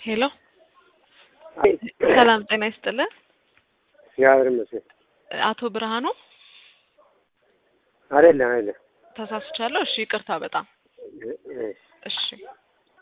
ሄሎ ሰላም ጤና ይስጥልን። እግዚአብሔር ይመስገን። አቶ ብርሃኑ አይደለም ተሳስቻለሁ። እሺ ይቅርታ በጣም እሺ